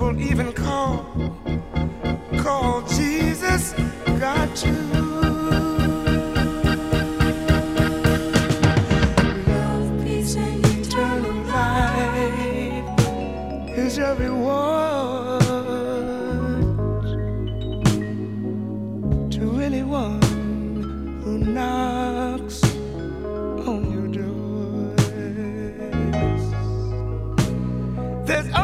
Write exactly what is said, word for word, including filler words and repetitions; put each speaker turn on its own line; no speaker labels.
people even call, call Jesus God too. Love, peace, and eternal life is your reward to anyone who knocks on your doors. There's